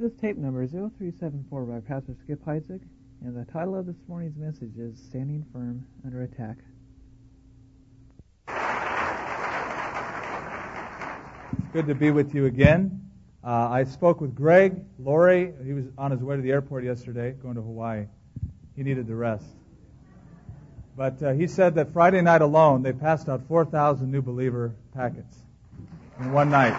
This tape number is 0374 by Pastor Skip Heitzig, and the title of this morning's message is Standing Firm Under Attack. It's good to be with you again. I spoke with Greg Laurie. He was on his way to the airport yesterday, going to Hawaii. He needed to rest. But he said that Friday night alone, they passed out 4,000 new believer packets in one night.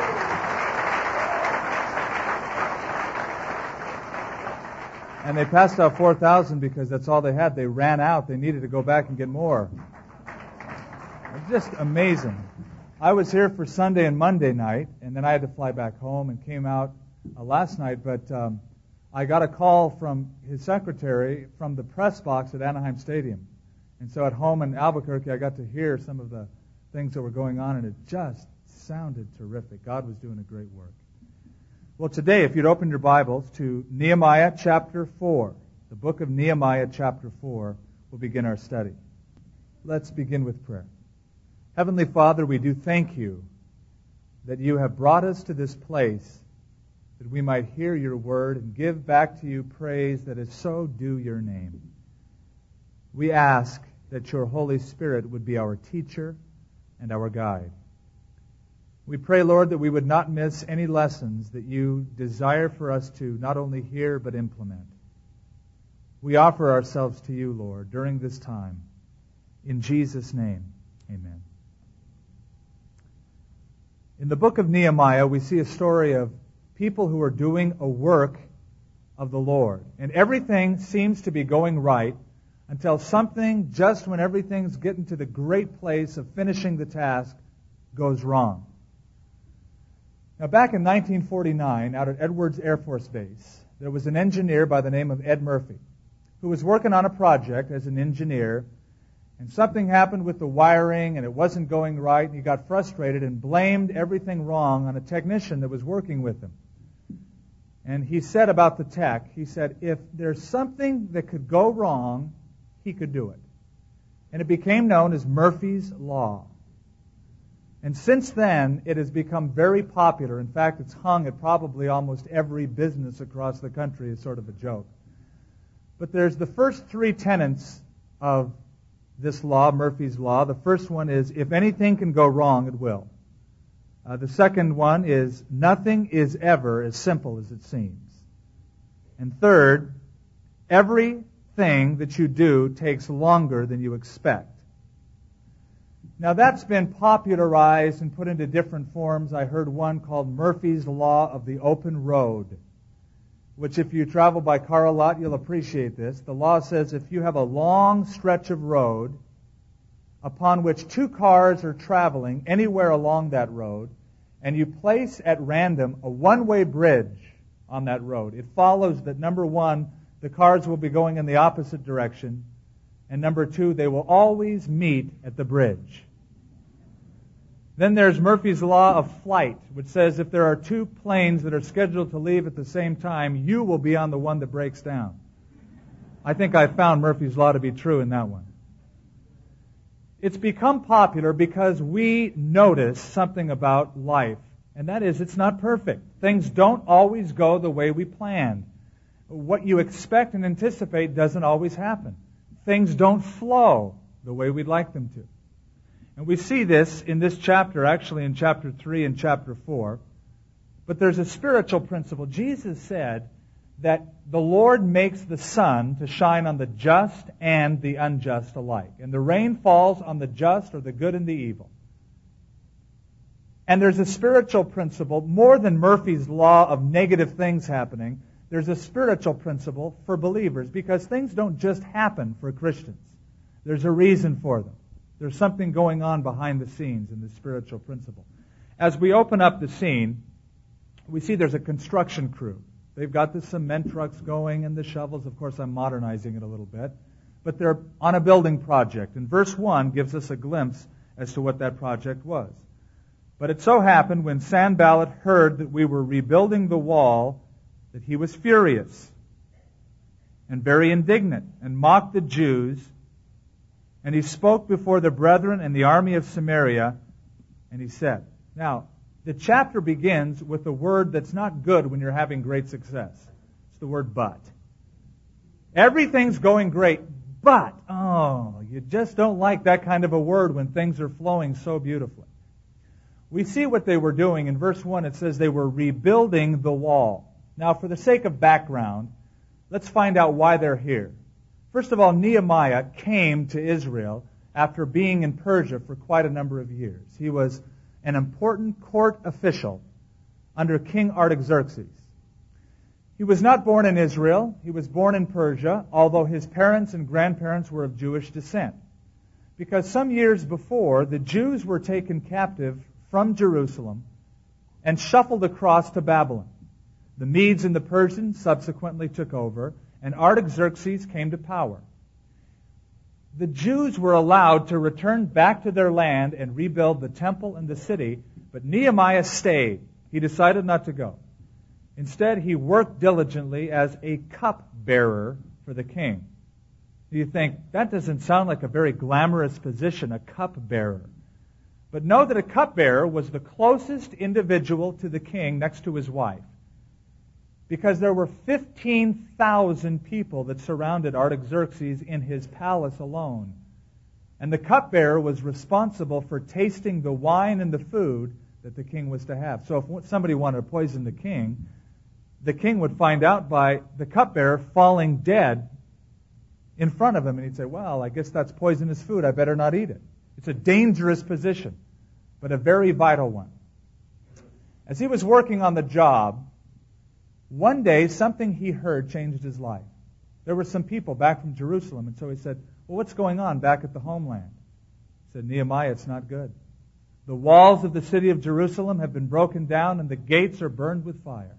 And they passed out 4,000 because that's all they had. They ran out. They needed to go back and get more. It's just amazing. I was here for Sunday and Monday night, and then I had to fly back home and came out last night. But I got a call from his secretary from the press box at Anaheim Stadium. And so at home in Albuquerque, I got to hear some of the things that were going on, and it just sounded terrific. God was doing a great work. Well, today, if you'd open your Bibles to Nehemiah chapter 4, the book of Nehemiah chapter 4, we'll begin our study. Let's begin with prayer. Heavenly Father, we do thank you that you have brought us to this place that we might hear your word and give back to you praise that is so due your name. We ask that your Holy Spirit would be our teacher and our guide. We pray, Lord, that we would not miss any lessons that you desire for us to not only hear but implement. We offer ourselves to you, Lord, during this time. In Jesus' name, amen. In the book of Nehemiah, we see a story of people who are doing a work of the Lord. And everything seems to be going right until something, just when everything's getting to the great place of finishing the task, goes wrong. Now, back in 1949, out at Edwards Air Force Base, there was an engineer by the name of Ed Murphy who was working on a project as an engineer, and something happened with the wiring, and it wasn't going right, and he got frustrated and blamed everything wrong on a technician that was working with him. And he said about the tech, he said, if there's something that could go wrong, he could do it. And it became known as Murphy's Law. And since then, it has become very popular. In fact, it's hung at probably almost every business across the country as sort of a joke. But there's the first three tenets of this law, Murphy's Law. The first one is, if anything can go wrong, it will. The second one is, nothing is ever as simple as it seems. And third, everything that you do takes longer than you expect. Now, that's been popularized and put into different forms. I heard one called Murphy's Law of the Open Road, which if you travel by car a lot, you'll appreciate this. The law says if you have a long stretch of road upon which two cars are traveling anywhere along that road, and you place at random a one-way bridge on that road, it follows that, number one, the cars will be going in the opposite direction, and number two, they will always meet at the bridge. Then there's Murphy's Law of Flight, which says if there are two planes that are scheduled to leave at the same time, you will be on the one that breaks down. I think I found Murphy's Law to be true in that one. It's become popular because we notice something about life, and that is it's not perfect. Things don't always go the way we planned. What you expect and anticipate doesn't always happen. Things don't flow the way we'd like them to. And we see this in this chapter, actually in chapter 3 and chapter 4. But there's a spiritual principle. Jesus said that the Lord makes the sun to shine on the just and the unjust alike. And the rain falls on the just or the good and the evil. And there's a spiritual principle, more than Murphy's Law of negative things happening. There's a spiritual principle for believers because things don't just happen for Christians. There's a reason for them. There's something going on behind the scenes in the spiritual principle. As we open up the scene, we see there's a construction crew. They've got the cement trucks going and the shovels. Of course, I'm modernizing it a little bit. But they're on a building project. And verse 1 gives us a glimpse as to what that project was. But it so happened when Sanballat heard that we were rebuilding the wall that he was furious and very indignant and mocked the Jews. And he spoke before the brethren and the army of Samaria, and he said. Now, The chapter begins with a word that's not good when you're having great success. It's the word but. Everything's going great, but, you just don't like that kind of a word when things are flowing so beautifully. We see what they were doing. In verse 1, it says they were rebuilding the wall. Now, for the sake of background, let's find out why they're here. First of all, Nehemiah came to Israel after being in Persia for quite a number of years. He was an important court official under King Artaxerxes. He was not born in Israel. He was born in Persia, although his parents and grandparents were of Jewish descent. Because some years before, the Jews were taken captive from Jerusalem and shuffled across to Babylon. The Medes and the Persians subsequently took over, and Artaxerxes came to power. The Jews were allowed to return back to their land and rebuild the temple and the city, but Nehemiah stayed. He decided not to go. Instead, he worked diligently as a cupbearer for the king. You think, that doesn't sound like a very glamorous position, a cupbearer. But know that a cupbearer was the closest individual to the king next to his wife. Because there were 15,000 people that surrounded Artaxerxes in his palace alone. And the cupbearer was responsible for tasting the wine and the food that the king was to have. So if somebody wanted to poison the king would find out by the cupbearer falling dead in front of him. And he'd say, well, I guess that's poisonous food. I better not eat it. It's a dangerous position, but a very vital one. As he was working on the job, one day something he heard changed his life. There were some people back from Jerusalem, and so he said, well, what's going on back at the homeland? He said, Nehemiah, it's not good. The walls of the city of Jerusalem have been broken down, and the gates are burned with fire.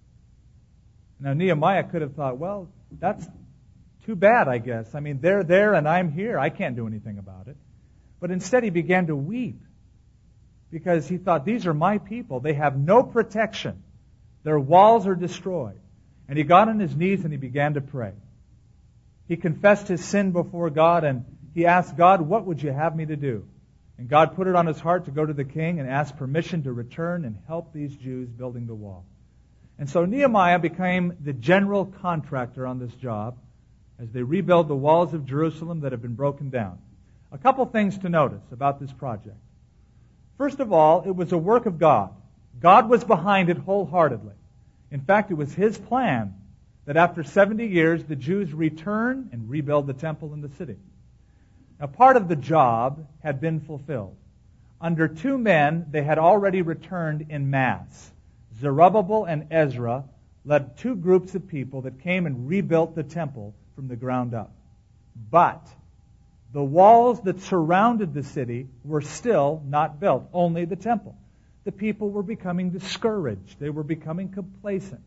Now, Nehemiah could have thought, well, that's too bad, I guess. I mean, they're there and I'm here. I can't do anything about it. But instead he began to weep because he thought, these are my people. They have no protection. Their walls are destroyed. And he got on his knees and he began to pray. He confessed his sin before God and he asked God, what would you have me to do? And God put it on his heart to go to the king and ask permission to return and help these Jews building the wall. And so Nehemiah became the general contractor on this job as they rebuild the walls of Jerusalem that have been broken down. A couple things to notice about this project. First of all, it was a work of God. God was behind it wholeheartedly. In fact, it was His plan that after 70 years, the Jews return and rebuild the temple and the city. Now, part of the job had been fulfilled. Under two men, they had already returned en masse. Zerubbabel and Ezra led two groups of people that came and rebuilt the temple from the ground up. But the walls that surrounded the city were still not built, only the temple. The people were becoming discouraged. They were becoming complacent.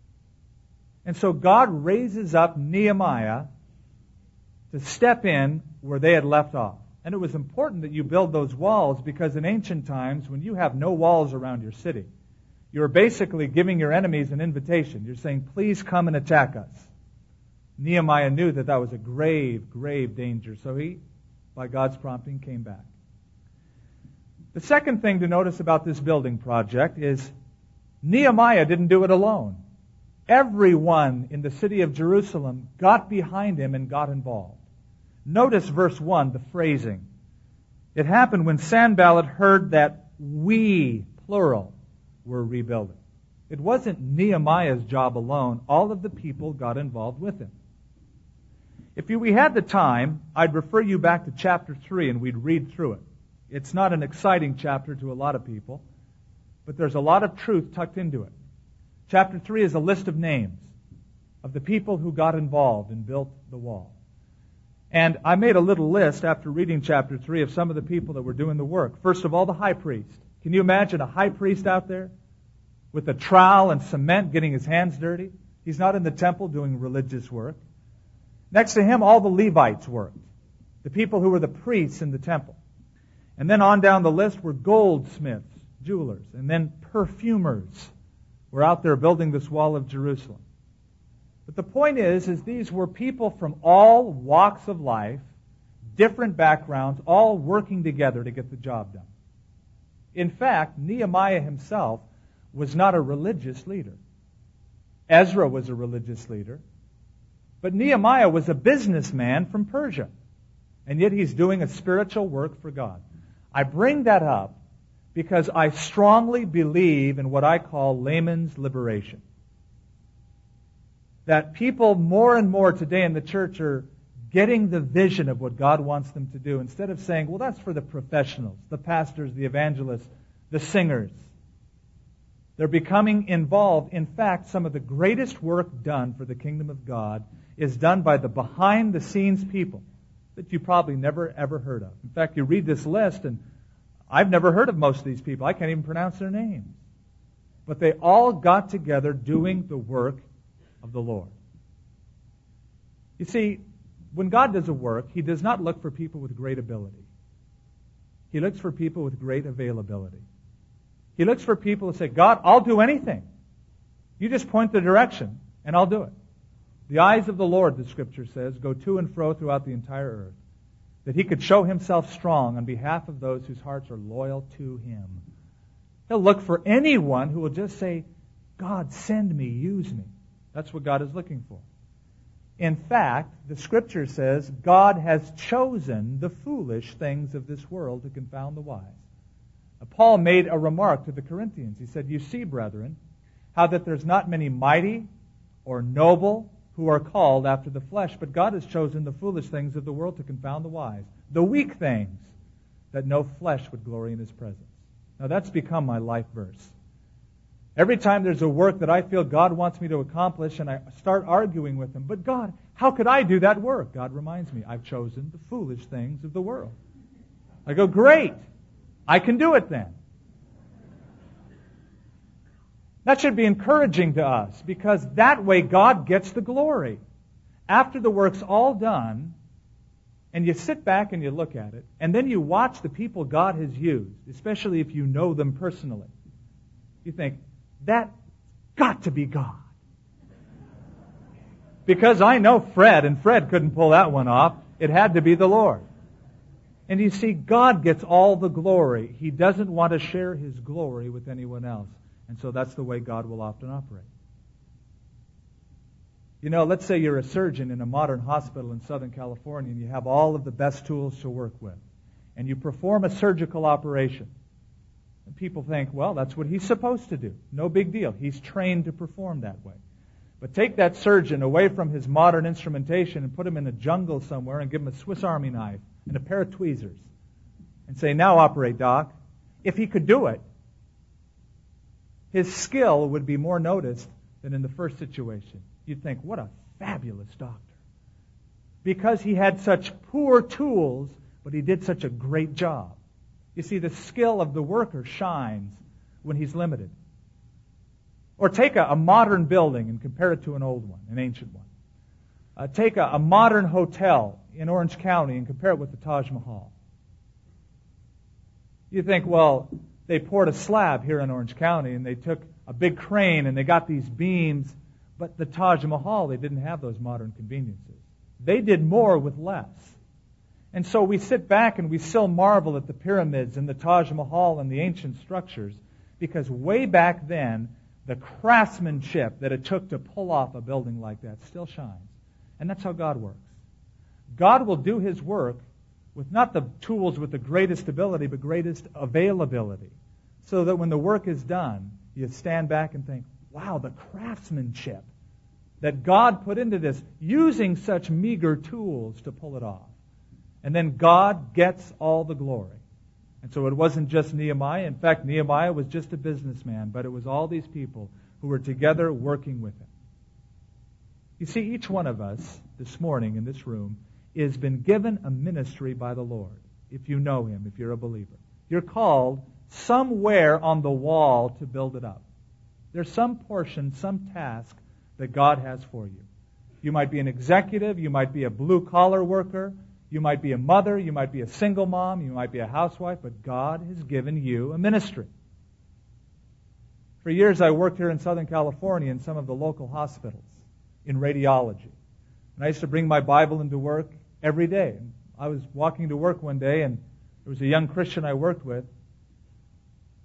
And so God raises up Nehemiah to step in where they had left off. And it was important that you build those walls because in ancient times, when you have no walls around your city, you're basically giving your enemies an invitation. You're saying, please come and attack us. Nehemiah knew that that was a grave, grave danger. So he, by God's prompting, came back. The second thing to notice about this building project is Nehemiah didn't do it alone. Everyone in the city of Jerusalem got behind him and got involved. Notice verse 1, the phrasing. It happened when Sanballat heard that we, plural, were rebuilding. It wasn't Nehemiah's job alone. All of the people got involved with him. If we had the time, I'd refer you back to chapter 3 and we'd read through it. It's not an exciting chapter to a lot of people, but there's a lot of truth tucked into it. Chapter 3 is a list of names of the people who got involved and built the wall. And I made a little list after reading chapter 3 of some of the people that were doing the work. First of all, the high priest. Can you imagine a high priest out there with a trowel and cement getting his hands dirty? He's not in the temple doing religious work. Next to him, all the Levites worked, the people who were the priests in the temple. And then on down the list were goldsmiths, jewelers, and then perfumers were out there building this wall of Jerusalem. But the point is these were people from all walks of life, different backgrounds, all working together to get the job done. In fact, Nehemiah himself was not a religious leader. Ezra was a religious leader. But Nehemiah was a businessman from Persia. And yet he's doing a spiritual work for God. I bring that up because I strongly believe in what I call layman's liberation. That people more and more today in the church are getting the vision of what God wants them to do instead of saying, well, that's for the professionals, the pastors, the evangelists, the singers. They're becoming involved. In fact, some of the greatest work done for the kingdom of God is done by the behind-the-scenes people that you probably never, ever heard of. In fact, you read this list, and I've never heard of most of these people. I can't even pronounce their names. But they all got together doing the work of the Lord. You see, when God does a work, He does not look for people with great ability. He looks for people with great availability. He looks for people who say, God, I'll do anything. You just point the direction, and I'll do it. The eyes of the Lord, the Scripture says, go to and fro throughout the entire earth, that He could show Himself strong on behalf of those whose hearts are loyal to Him. He'll look for anyone who will just say, God, send me, use me. That's what God is looking for. In fact, the Scripture says God has chosen the foolish things of this world to confound the wise. Paul made a remark to the Corinthians. He said, you see, brethren, how that there's not many mighty or noble who are called after the flesh, but God has chosen the foolish things of the world to confound the wise, the weak things, that no flesh would glory in His presence. Now that's become my life verse. Every time there's a work that I feel God wants me to accomplish, and I start arguing with Him, but God, how could I do that work? God reminds me, I've chosen the foolish things of the world. I go, great, I can do it then. That should be encouraging to us, because that way God gets the glory. After the work's all done, and you sit back and you look at it, and then you watch the people God has used, especially if you know them personally, you think, that got to be God. Because I know Fred, and Fred couldn't pull that one off. It had to be the Lord. And you see, God gets all the glory. He doesn't want to share His glory with anyone else. And so that's the way God will often operate. You know, let's say you're a surgeon in a modern hospital in Southern California and you have all of the best tools to work with. And you perform a surgical operation. And people think, well, that's what he's supposed to do. No big deal. He's trained to perform that way. But take that surgeon away from his modern instrumentation and put him in a jungle somewhere and give him a Swiss Army knife and a pair of tweezers. And say, now operate, Doc. If he could do it, his skill would be more noticed than in the first situation. You'd think, what a fabulous doctor. Because he had such poor tools, but he did such a great job. You see, the skill of the worker shines when he's limited. Or take a modern building and compare it to an old one, an ancient one. Take a modern hotel in Orange County and compare it with the Taj Mahal. You think, well, they poured a slab here in Orange County and they took a big crane and they got these beams, but the Taj Mahal, they didn't have those modern conveniences. They did more with less. And so we sit back and we still marvel at the pyramids and the Taj Mahal and the ancient structures, because way back then, the craftsmanship that it took to pull off a building like that still shines. And that's how God works. God will do His work with not the tools with the greatest ability, but greatest availability. So that when the work is done, you stand back and think, wow, the craftsmanship that God put into this, using such meager tools to pull it off. And then God gets all the glory. And so it wasn't just Nehemiah. In fact, Nehemiah was just a businessman, but it was all these people who were together working with him. You see, each one of us this morning in this room has been given a ministry by the Lord, if you know Him, if you're a believer. You're called somewhere on the wall to build it up. There's some portion, some task that God has for you. You might be an executive, you might be a blue-collar worker, you might be a mother, you might be a single mom, you might be a housewife, but God has given you a ministry. For years I worked here in Southern California in some of the local hospitals in radiology. And I used to bring my Bible into work every day. I was walking to work one day and there was a young Christian I worked with,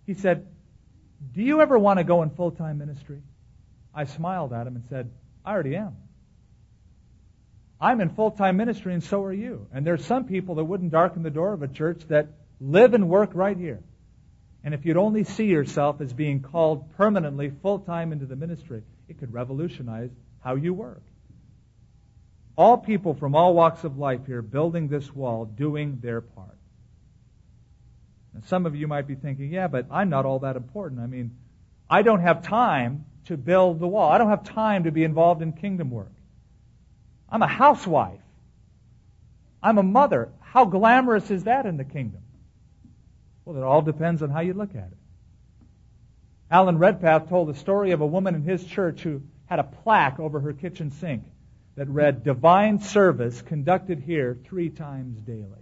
He said, "Do you ever want to go in full-time ministry?" I smiled at him and said, "I already am. I'm in full-time ministry and so are you. And there's some people that wouldn't darken the door of a church that live and work right here. And if you'd only see yourself as being called permanently full-time into the ministry, it could revolutionize how you work." All people from all walks of life here building this wall, doing their part. And some of you might be thinking, yeah, but I'm not all that important. I mean, I don't have time to build the wall. I don't have time to be involved in kingdom work. I'm a housewife. I'm a mother. How glamorous is that in the kingdom? Well, it all depends on how you look at it. Alan Redpath told the story of a woman in his church who had a plaque over her kitchen sink that read, "Divine service conducted here 3 times daily."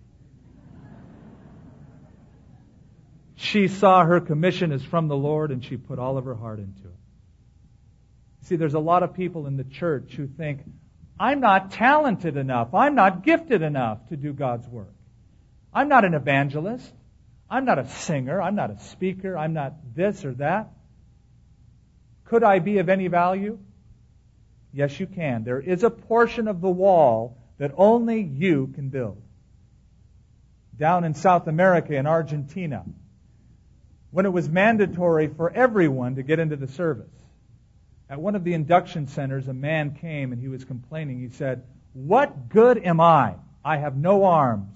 She saw her commission as from the Lord, and she put all of her heart into it. See, there's a lot of people in the church who think, I'm not talented enough. I'm not gifted enough to do God's work. I'm not an evangelist. I'm not a singer. I'm not a speaker. I'm not this or that. Could I be of any value? Yes, you can. There is a portion of the wall that only you can build. Down in South America, in Argentina, when it was mandatory for everyone to get into the service, at one of the induction centers, a man came and he was complaining. He said, "What good am I? I have no arms."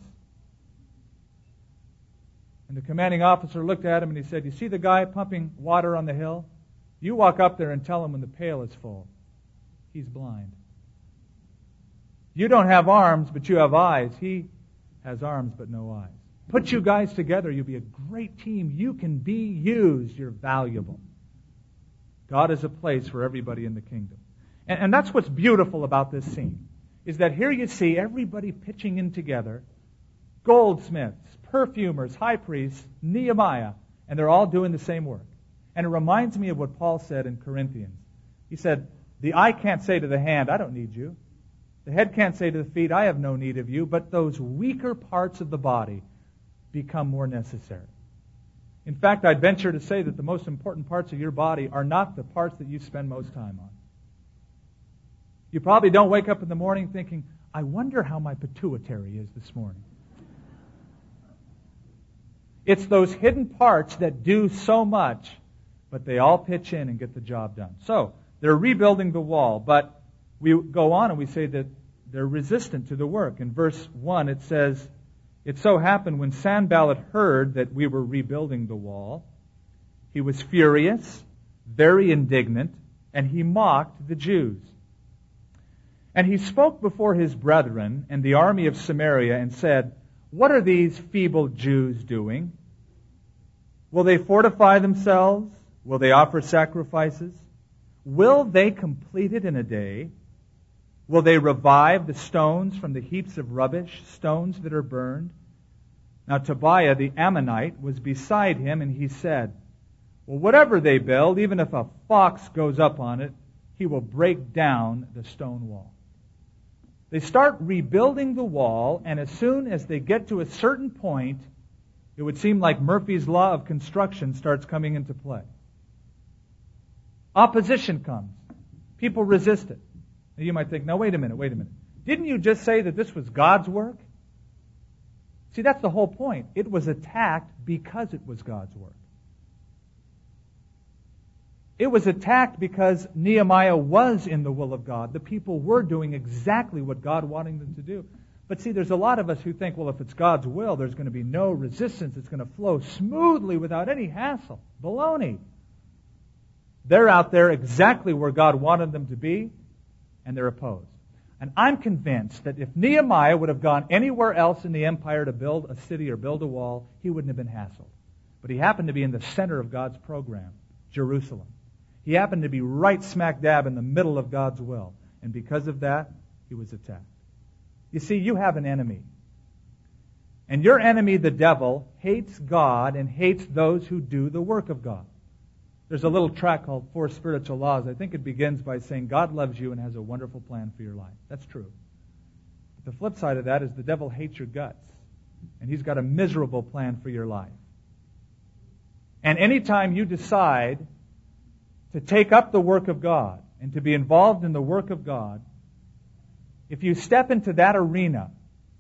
And the commanding officer looked at him and he said, "You see the guy pumping water on the hill? You walk up there and tell him when the pail is full. He's blind. You don't have arms, but you have eyes. He has arms, but no eyes. Put you guys together, you'll be a great team. You can be used. You're valuable." God is a place for everybody in the kingdom. And that's what's beautiful about this scene, is that here you see everybody pitching in together, goldsmiths, perfumers, high priests, Nehemiah, and they're all doing the same work. And it reminds me of what Paul said in Corinthians. He said, the eye can't say to the hand, "I don't need you." The head can't say to the feet, "I have no need of you." But those weaker parts of the body become more necessary. In fact, I'd venture to say that the most important parts of your body are not the parts that you spend most time on. You probably don't wake up in the morning thinking, "I wonder how my pituitary is this morning." It's those hidden parts that do so much, but they all pitch in and get the job done. So, they're rebuilding the wall, but we go on and we say that they're resistant to the work. In verse 1 it says, "It so happened when Sanballat heard that we were rebuilding the wall, he was furious, very indignant, and he mocked the Jews. And he spoke before his brethren and the army of Samaria and said, 'What are these feeble Jews doing? Will they fortify themselves? Will they offer sacrifices? Will they complete it in a day? Will they revive the stones from the heaps of rubbish, stones that are burned?' Now Tobiah the Ammonite was beside him, and he said, 'Well, whatever they build, even if a fox goes up on it, he will break down the stone wall.'" They start rebuilding the wall, and as soon as they get to a certain point, it would seem like Murphy's Law of construction starts coming into play. Opposition comes. People resist it. Now you might think, "No, wait a minute. Didn't you just say that this was God's work?" See, that's the whole point. It was attacked because it was God's work. It was attacked because Nehemiah was in the will of God. The people were doing exactly what God wanted them to do. But see, there's a lot of us who think, well, if it's God's will, there's going to be no resistance. It's going to flow smoothly without any hassle. Baloney. They're out there exactly where God wanted them to be, and they're opposed. And I'm convinced that if Nehemiah would have gone anywhere else in the empire to build a city or build a wall, he wouldn't have been hassled. But he happened to be in the center of God's program, Jerusalem. He happened to be right smack dab in the middle of God's will. And because of that, he was attacked. You see, you have an enemy. And your enemy, the devil, hates God and hates those who do the work of God. There's a little track called 4 Spiritual Laws. I think it begins by saying God loves you and has a wonderful plan for your life. That's true. But the flip side of that is the devil hates your guts. And he's got a miserable plan for your life. And anytime you decide to take up the work of God and to be involved in the work of God, if you step into that arena,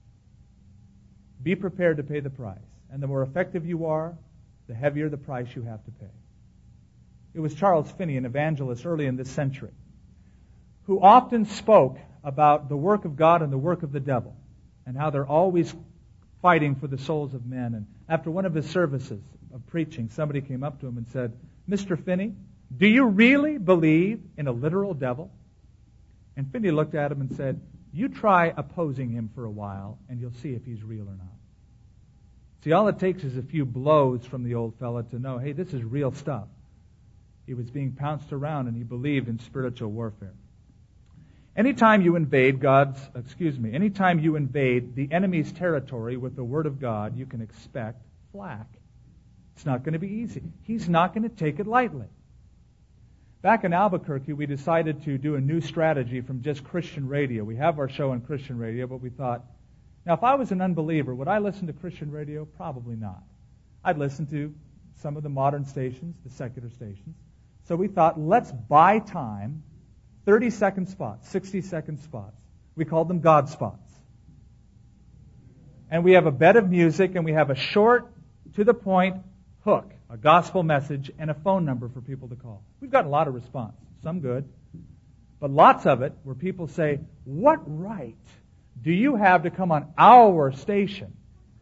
be prepared to pay the price. And the more effective you are, the heavier the price you have to pay. It was Charles Finney, an evangelist early in this century, who often spoke about the work of God and the work of the devil, and how they're always fighting for the souls of men. And after one of his services of preaching, somebody came up to him and said, "Mr. Finney, do you really believe in a literal devil?" And Finney looked at him and said, "You try opposing him for a while, and you'll see if he's real or not." See, all it takes is a few blows from the old fella to know, hey, this is real stuff. He was being pounced around, and he believed in spiritual warfare. Anytime you invade anytime you invade the enemy's territory with the Word of God, you can expect flack. It's not going to be easy. He's not going to take it lightly. Back in Albuquerque, we decided to do a new strategy from just Christian radio. We have our show on Christian radio, but we thought, now if I was an unbeliever, would I listen to Christian radio? Probably not. I'd listen to some of the modern stations, the secular stations. So we thought, let's buy time, 30-second spots, 60-second spots. We called them God spots. And we have a bed of music, and we have a short, to-the-point hook, a gospel message, and a phone number for people to call. We've gotten a lot of response, some good, but lots of it where people say, "What right do you have to come on our station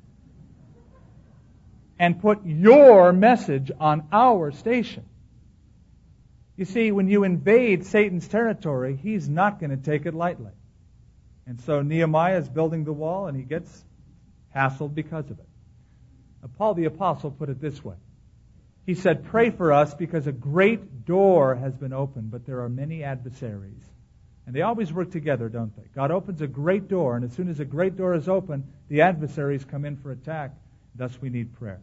and put your message on our station?" You see, when you invade Satan's territory, he's not going to take it lightly. And so Nehemiah is building the wall, and he gets hassled because of it. Paul the Apostle put it this way. He said, "Pray for us because a great door has been opened, but there are many adversaries." And they always work together, don't they? God opens a great door, and as soon as a great door is open, the adversaries come in for attack. Thus we need prayer.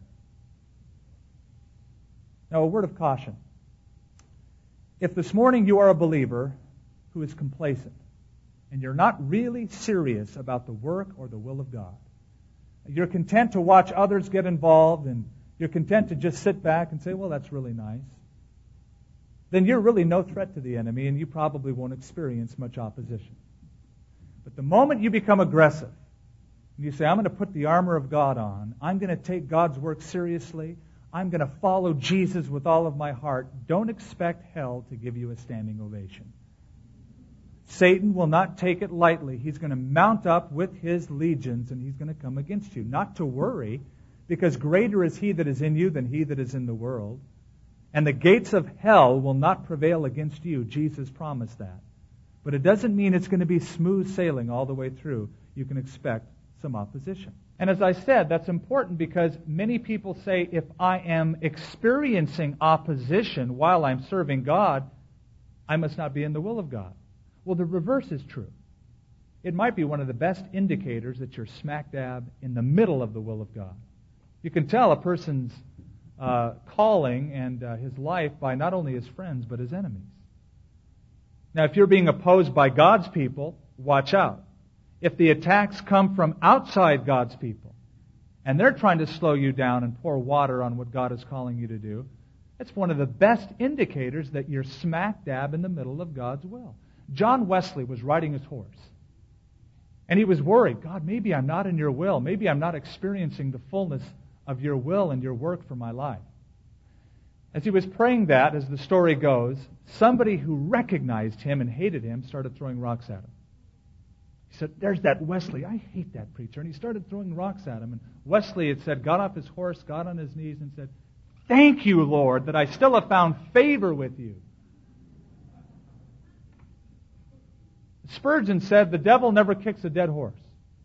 Now, a word of caution. If this morning you are a believer who is complacent, and you're not really serious about the work or the will of God, you're content to watch others get involved, and you're content to just sit back and say, well, that's really nice, then you're really no threat to the enemy, and you probably won't experience much opposition. But the moment you become aggressive, and you say, I'm going to put the armor of God on, I'm going to take God's work seriously, I'm going to follow Jesus with all of my heart, don't expect hell to give you a standing ovation. Satan will not take it lightly. He's going to mount up with his legions, and he's going to come against you. Not to worry, because greater is he that is in you than he that is in the world. And the gates of hell will not prevail against you. Jesus promised that. But it doesn't mean it's going to be smooth sailing all the way through. You can expect some opposition. And as I said, that's important because many people say, if I am experiencing opposition while I'm serving God, I must not be in the will of God. Well, the reverse is true. It might be one of the best indicators that you're smack dab in the middle of the will of God. You can tell a person's calling and his life by not only his friends, but his enemies. Now, if you're being opposed by God's people, watch out. If the attacks come from outside God's people, and they're trying to slow you down and pour water on what God is calling you to do, it's one of the best indicators that you're smack dab in the middle of God's will. John Wesley was riding his horse, and he was worried, God, maybe I'm not in your will. Maybe I'm not experiencing the fullness of your will and your work for my life. As he was praying that, as the story goes, somebody who recognized him and hated him started throwing rocks at him. He said, there's that Wesley. I hate that preacher. And he started throwing rocks at him. And Wesley, it said, got off his horse, got on his knees, and said, thank you, Lord, that I still have found favor with you. Spurgeon said, the devil never kicks a dead horse.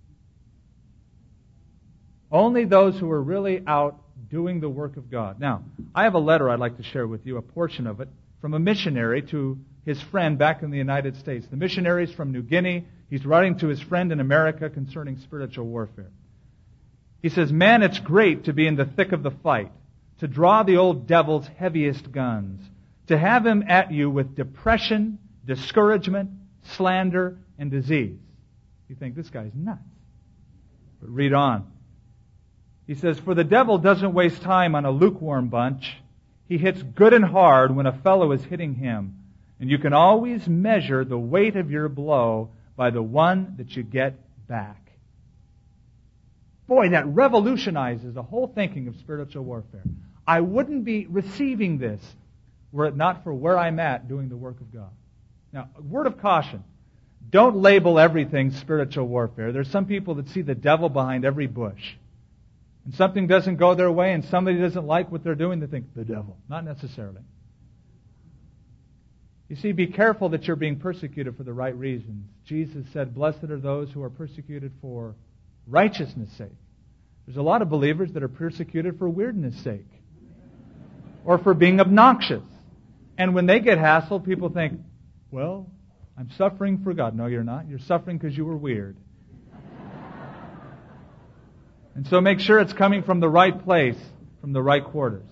Only those who are really out doing the work of God. Now, I have a letter I'd like to share with you, a portion of it, from a missionary to his friend back in the United States. The missionary's from New Guinea. He's writing to his friend in America concerning spiritual warfare. He says, man, it's great to be in the thick of the fight, to draw the old devil's heaviest guns, to have him at you with depression, discouragement, slander, and disease. You think, this guy's nuts. But read on. He says, "For the devil doesn't waste time on a lukewarm bunch. He hits good and hard when a fellow is hitting him. And you can always measure the weight of your blow by the one that you get back." Boy, that revolutionizes the whole thinking of spiritual warfare. I wouldn't be receiving this were it not for where I'm at doing the work of God. Now, a word of caution. Don't label everything spiritual warfare. There's some people that see the devil behind every bush. And something doesn't go their way and somebody doesn't like what they're doing, they think, the devil. Not necessarily. You see, be careful that you're being persecuted for the right reasons. Jesus said, "Blessed are those who are persecuted for righteousness' sake." There's a lot of believers that are persecuted for weirdness' sake. Or for being obnoxious. And when they get hassled, people think, well, I'm suffering for God. No, you're not. You're suffering because you were weird. And so make sure it's coming from the right place, from the right quarters.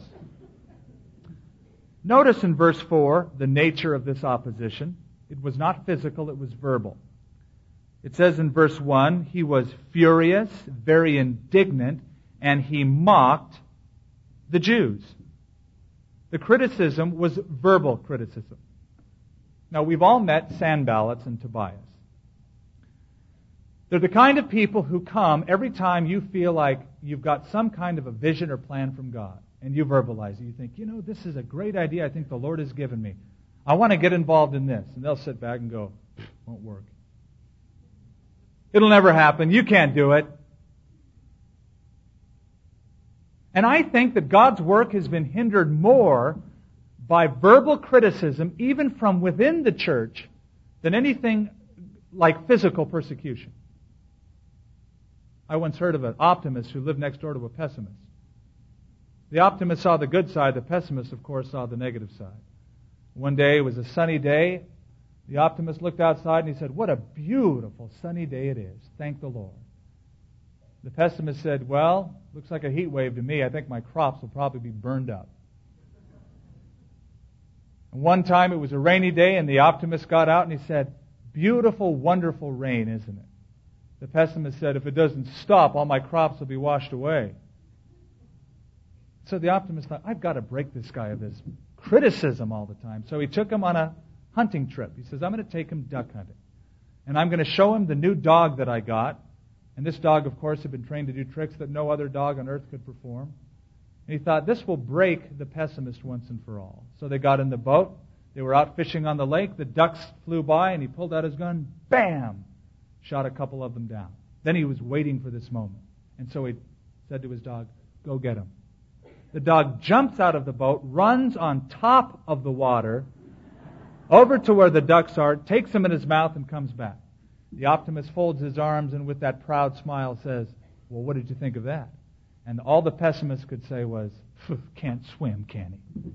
Notice in verse 4 the nature of this opposition. It was not physical, it was verbal. It says in verse 1, he was furious, very indignant, and he mocked the Jews. The criticism was verbal criticism. Now, we've all met Sanballat and Tobias. They're the kind of people who come every time you feel like you've got some kind of a vision or plan from God. And you verbalize it. You think, this is a great idea I think the Lord has given me. I want to get involved in this. And they'll sit back and go, won't work. It'll never happen. You can't do it. And I think that God's work has been hindered more by verbal criticism, even from within the church, than anything like physical persecution. I once heard of an optimist who lived next door to a pessimist. The optimist saw the good side. The pessimist, of course, saw the negative side. One day, it was a sunny day. The optimist looked outside and he said, "What a beautiful sunny day it is. Thank the Lord." The pessimist said, "Well, looks like a heat wave to me. I think my crops will probably be burned up." And one time, it was a rainy day and the optimist got out and he said, "Beautiful, wonderful rain, isn't it?" The pessimist said, "If it doesn't stop, all my crops will be washed away." So the optimist thought, I've got to break this guy of his criticism all the time. So he took him on a hunting trip. He says, I'm going to take him duck hunting. And I'm going to show him the new dog that I got. And this dog, of course, had been trained to do tricks that no other dog on earth could perform. And he thought, this will break the pessimist once and for all. So they got in the boat. They were out fishing on the lake. The ducks flew by, and he pulled out his gun. Bam! Shot a couple of them down. Then he was waiting for this moment. And so he said to his dog, go get him. The dog jumps out of the boat, runs on top of the water, over to where the ducks are, takes them in his mouth, and comes back. The optimist folds his arms and with that proud smile says, well, what did you think of that? And all the pessimist could say was, can't swim, can he?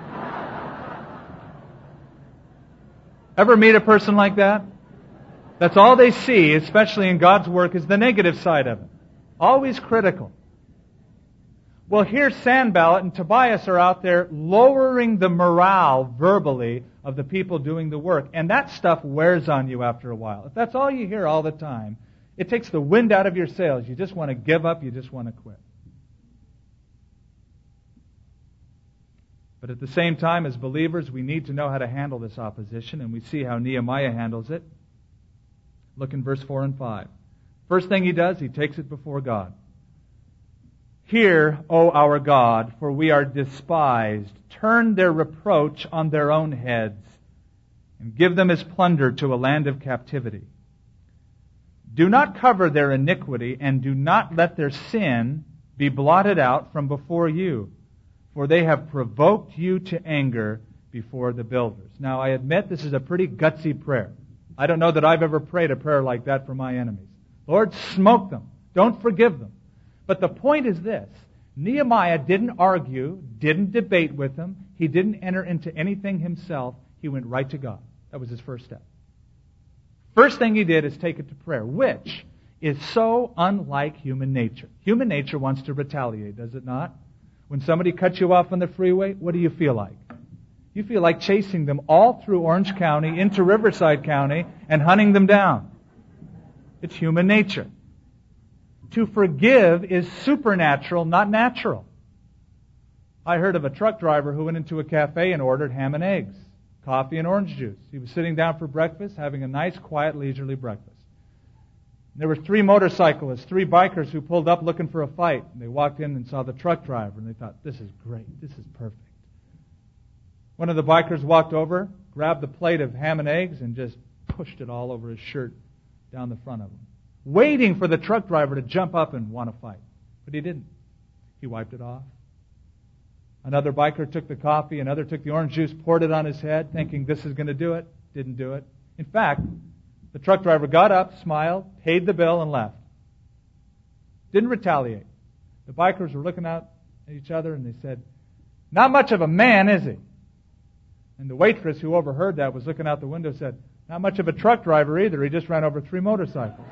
Ever meet a person like that? That's all they see, especially in God's work, is the negative side of it. Always critical. Well, here Sanballat and Tobias are out there lowering the morale verbally of the people doing the work. And that stuff wears on you after a while. If that's all you hear all the time, it takes the wind out of your sails. You just want to give up. You just want to quit. But at the same time, as believers, we need to know how to handle this opposition, and we see how Nehemiah handles it. Look in verse 4 and 5. First thing he does, he takes it before God. Hear, O our God, for we are despised. Turn their reproach on their own heads, and give them as plunder to a land of captivity. Do not cover their iniquity, and do not let their sin be blotted out from before you, for they have provoked you to anger before the builders. Now, I admit this is a pretty gutsy prayer. I don't know that I've ever prayed a prayer like that for my enemies. Lord, smoke them. Don't forgive them. But the point is this. Nehemiah didn't argue, didn't debate with them. He didn't enter into anything himself. He went right to God. That was his first step. First thing he did is take it to prayer, which is so unlike human nature. Human nature wants to retaliate, does it not? When somebody cuts you off on the freeway, what do you feel like? You feel like chasing them all through Orange County into Riverside County and hunting them down. It's human nature. To forgive is supernatural, not natural. I heard of a truck driver who went into a cafe and ordered ham and eggs, coffee and orange juice. He was sitting down for breakfast, having a nice, quiet, leisurely breakfast. There were 3 motorcyclists, 3 bikers who pulled up looking for a fight. And they walked in and saw the truck driver, and they thought, this is great, this is perfect. One of the bikers walked over, grabbed the plate of ham and eggs, and just pushed it all over his shirt down the front of him, waiting for the truck driver to jump up and want to fight. But he didn't. He wiped it off. Another biker took the coffee, another took the orange juice, poured it on his head, thinking this is going to do it. Didn't do it. In fact, the truck driver got up, smiled, paid the bill, and left. Didn't retaliate. The bikers were looking out at each other, and they said, not much of a man, is he? And the waitress who overheard that was looking out the window and said, not much of a truck driver either. He just ran over 3 motorcycles.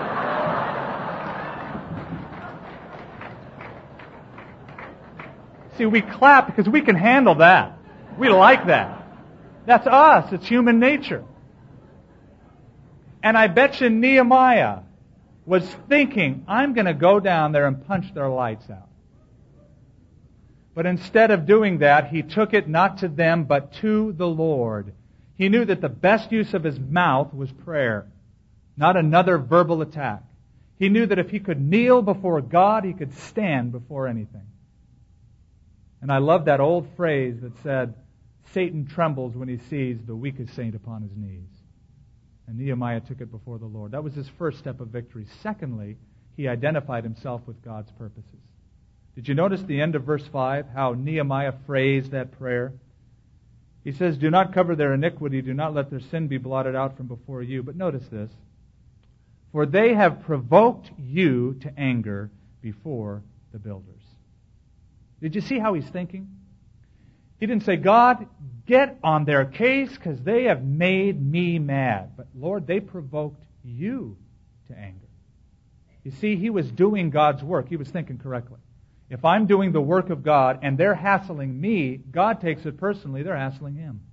See, we clap because we can handle that. We like that. That's us. It's human nature. And I bet you Nehemiah was thinking, I'm going to go down there and punch their lights out. But instead of doing that, he took it not to them, but to the Lord. He knew that the best use of his mouth was prayer, not another verbal attack. He knew that if he could kneel before God, he could stand before anything. And I love that old phrase that said, Satan trembles when he sees the weakest saint upon his knees. And Nehemiah took it before the Lord. That was his first step of victory. Secondly, he identified himself with God's purposes. Did you notice the end of verse 5, how Nehemiah phrased that prayer? He says, do not cover their iniquity, do not let their sin be blotted out from before you. But notice this, for they have provoked you to anger before the builders. Did you see how he's thinking? He didn't say, God, get on their case because they have made me mad. But Lord, they provoked you to anger. You see, he was doing God's work. He was thinking correctly. If I'm doing the work of God and they're hassling me, God takes it personally. They're hassling him.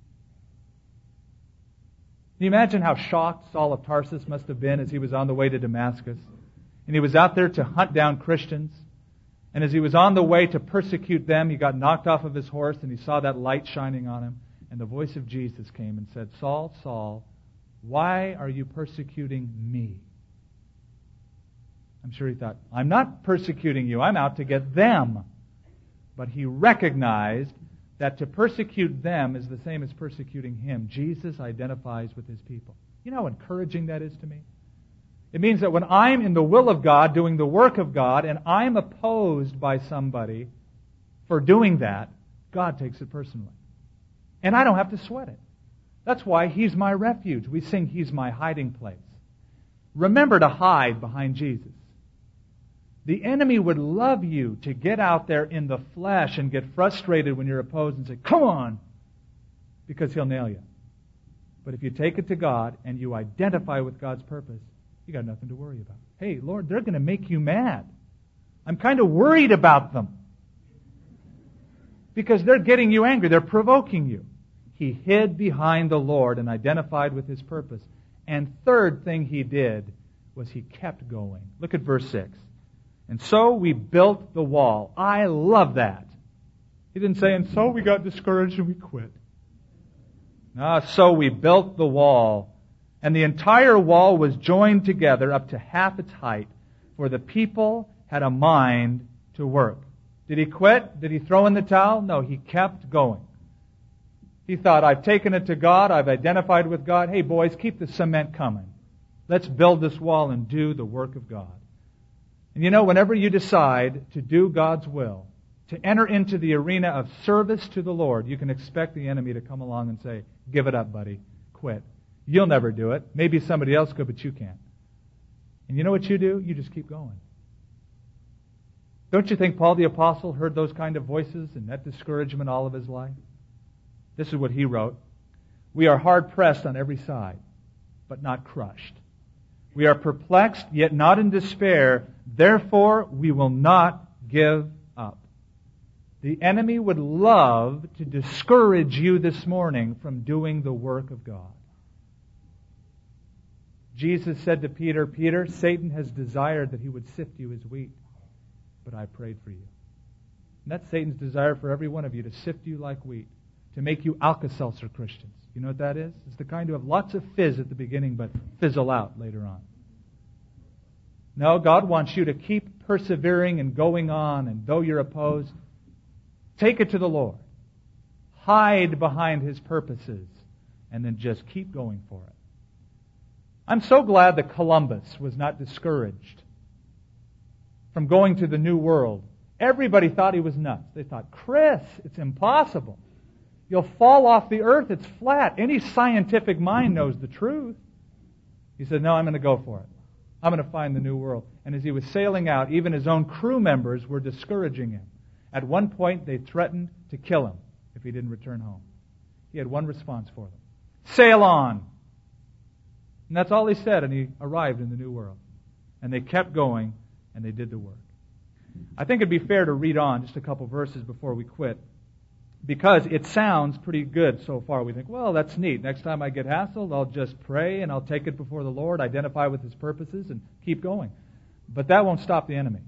Can you imagine how shocked Saul of Tarsus must have been as he was on the way to Damascus? And he was out there to hunt down Christians. And as he was on the way to persecute them, he got knocked off of his horse and he saw that light shining on him. And the voice of Jesus came and said, Saul, Saul, why are you persecuting me? I'm sure he thought, I'm not persecuting you, I'm out to get them. But he recognized that to persecute them is the same as persecuting him. Jesus identifies with his people. You know how encouraging that is to me? It means that when I'm in the will of God, doing the work of God, and I'm opposed by somebody for doing that, God takes it personally. And I don't have to sweat it. That's why He's my refuge. We sing, He's my hiding place. Remember to hide behind Jesus. The enemy would love you to get out there in the flesh and get frustrated when you're opposed and say, come on, because he'll nail you. But if you take it to God and you identify with God's purpose, you got nothing to worry about. Hey, Lord, they're going to make you mad. I'm kind of worried about them. Because they're getting you angry. They're provoking you. He hid behind the Lord and identified with His purpose. And third thing he did was he kept going. Look at verse 6. And so we built the wall. I love that. He didn't say, and so we got discouraged and we quit. No, so we built the wall. And the entire wall was joined together up to half its height, for the people had a mind to work. Did he quit? Did he throw in the towel? No, he kept going. He thought, I've taken it to God, I've identified with God. Hey boys, keep the cement coming. Let's build this wall and do the work of God. And you know, whenever you decide to do God's will, to enter into the arena of service to the Lord, you can expect the enemy to come along and say, give it up, buddy. Quit. You'll never do it. Maybe somebody else could, but you can't. And you know what you do? You just keep going. Don't you think Paul the Apostle heard those kind of voices and that discouragement all of his life? This is what he wrote. We are hard pressed on every side, but not crushed. We are perplexed, yet not in despair. Therefore, we will not give up. The enemy would love to discourage you this morning from doing the work of God. Jesus said to Peter, Peter, Satan has desired that he would sift you as wheat, but I prayed for you. And that's Satan's desire for every one of you, to sift you like wheat, to make you Alka-Seltzer Christians. You know what that is? It's the kind who have lots of fizz at the beginning, but fizzle out later on. No, God wants you to keep persevering and going on, and though you're opposed, take it to the Lord. Hide behind His purposes, and then just keep going for it. I'm so glad that Columbus was not discouraged from going to the New World. Everybody thought he was nuts. They thought, Chris, it's impossible. You'll fall off the earth. It's flat. Any scientific mind knows the truth. He said, no, I'm going to go for it. I'm going to find the New World. And as he was sailing out, even his own crew members were discouraging him. At one point, they threatened to kill him if he didn't return home. He had one response for them. Sail on! And that's all he said, and he arrived in the New World. And they kept going, and they did the work. I think it'd be fair to read on just a couple verses before we quit, because it sounds pretty good so far. We think, well, that's neat. Next time I get hassled, I'll just pray, and I'll take it before the Lord, identify with His purposes, and keep going. But that won't stop the enemy.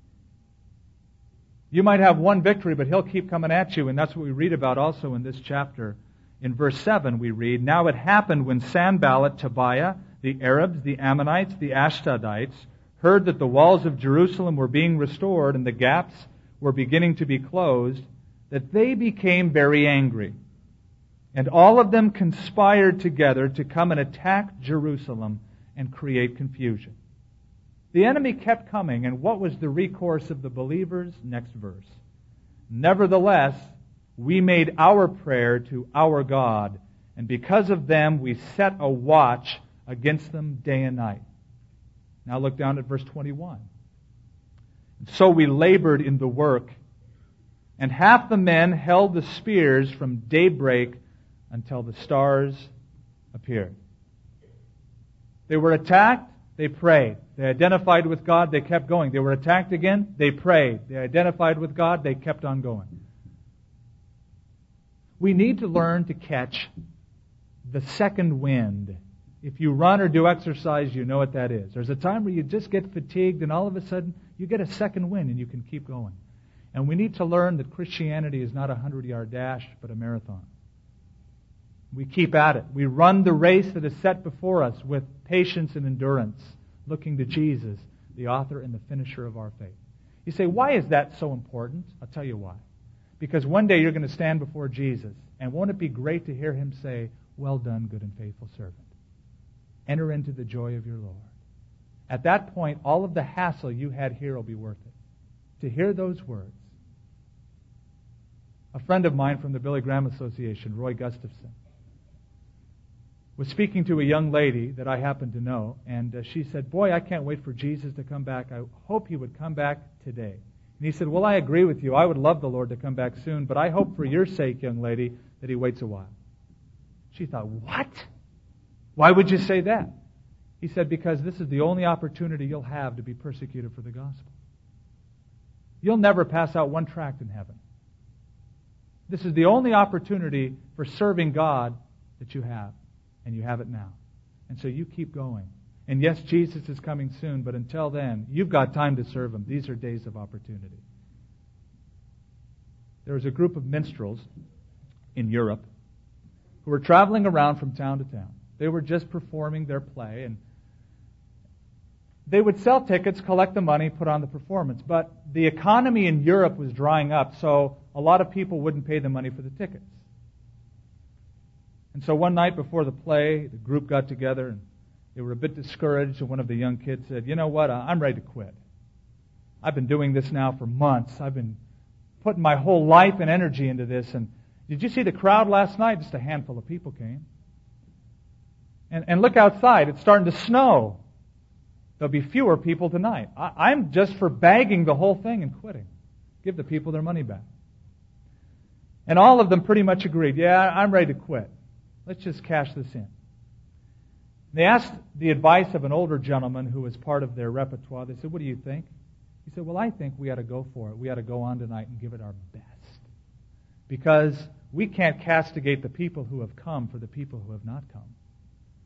You might have one victory, but he'll keep coming at you, and that's what we read about also in this chapter. In verse 7 we read, Now it happened when Sanballat, Tobiah, the Arabs, the Ammonites, the Ashdodites, heard that the walls of Jerusalem were being restored and the gaps were beginning to be closed, that they became very angry. And all of them conspired together to come and attack Jerusalem and create confusion. The enemy kept coming, and what was the recourse of the believers? Next verse. Nevertheless, we made our prayer to our God, and because of them we set a watch against them day and night. Now look down at verse 21. So we labored in the work, and half the men held the spears from daybreak until the stars appeared. They were attacked, they prayed. They identified with God, they kept going. They were attacked again, they prayed. They identified with God, they kept on going. We need to learn to catch the second wind. If you run or do exercise, you know what that is. There's a time where you just get fatigued and all of a sudden you get a second wind and you can keep going. And we need to learn that Christianity is not a 100-yard dash, but a marathon. We keep at it. We run the race that is set before us with patience and endurance, looking to Jesus, the author and the finisher of our faith. You say, why is that so important? I'll tell you why. Because one day you're going to stand before Jesus, and won't it be great to hear Him say, well done, good and faithful servant. Enter into the joy of your Lord. At that point, all of the hassle you had here will be worth it. To hear those words. A friend of mine from the Billy Graham Association, Roy Gustafson, was speaking to a young lady that I happen to know, and she said, boy, I can't wait for Jesus to come back. I hope He would come back today. And he said, well, I agree with you. I would love the Lord to come back soon, but I hope for your sake, young lady, that He waits a while. She thought, what? Why would you say that? He said, because this is the only opportunity you'll have to be persecuted for the gospel. You'll never pass out one tract in heaven. This is the only opportunity for serving God that you have, and you have it now. And so you keep going. And yes, Jesus is coming soon, but until then, you've got time to serve Him. These are days of opportunity. There was a group of minstrels in Europe who were traveling around from town to town. They were just performing their play, and they would sell tickets, collect the money, put on the performance. But the economy in Europe was drying up, so a lot of people wouldn't pay the money for the tickets. And so one night before the play, the group got together, and they were a bit discouraged, and one of the young kids said, you know what, I'm ready to quit. I've been doing this now for months. I've been putting my whole life and energy into this, and did you see the crowd last night? Just a handful of people came. And look outside, it's starting to snow. There'll be fewer people tonight. I'm just for bagging the whole thing and quitting. Give the people their money back. And all of them pretty much agreed, yeah, I'm ready to quit. Let's just cash this in. They asked the advice of an older gentleman who was part of their repertoire. They said, what do you think? He said, well, I think we ought to go for it. We ought to go on tonight and give it our best. Because we can't castigate the people who have come for the people who have not come.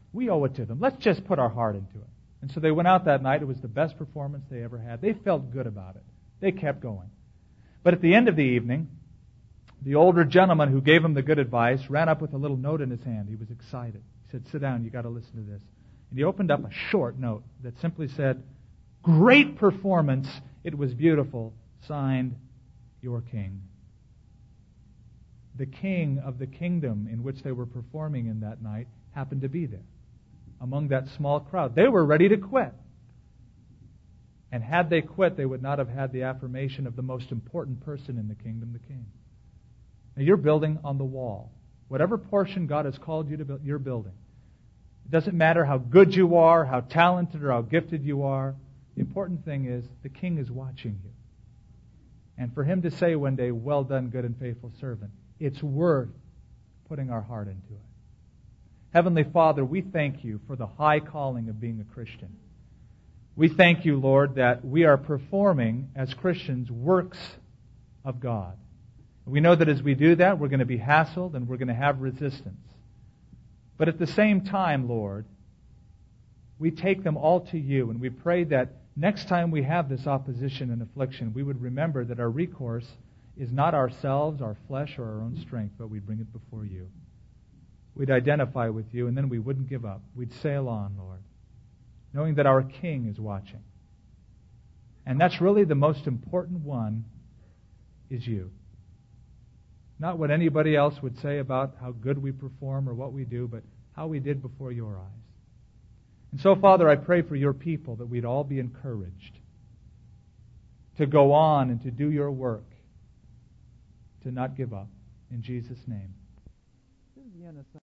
We owe it to them. Let's just put our heart into it. And so they went out that night. It was the best performance they ever had. They felt good about it. They kept going. But at the end of the evening, the older gentleman who gave him the good advice ran up with a little note in his hand. He was excited. He said, "Sit down, you got to listen to this." And he opened up a short note that simply said, "Great performance. It was beautiful. Signed, your king." The king of the kingdom in which they were performing in that night happened to be there among that small crowd. They were ready to quit. And had they quit, they would not have had the affirmation of the most important person in the kingdom, the king. Now you're building on the wall. Whatever portion God has called you to build, you're building. It doesn't matter how good you are, how talented or how gifted you are. The important thing is the king is watching you. And for him to say one day, "Well done, good and faithful servant," it's worth putting our heart into it. Heavenly Father, we thank you for the high calling of being a Christian. We thank you, Lord, that we are performing as Christians works of God. We know that as we do that, we're going to be hassled and we're going to have resistance. But at the same time, Lord, we take them all to you, and we pray that next time we have this opposition and affliction, we would remember that our recourse is not ourselves, our flesh, or our own strength, but we'd bring it before you. We'd identify with you, and then we wouldn't give up. We'd sail on, Lord, knowing that our King is watching. And that's really the most important one, is you. Not what anybody else would say about how good we perform or what we do, but how we did before your eyes. And so, Father, I pray for your people that we'd all be encouraged to go on and to do your work, to not give up. In Jesus' name.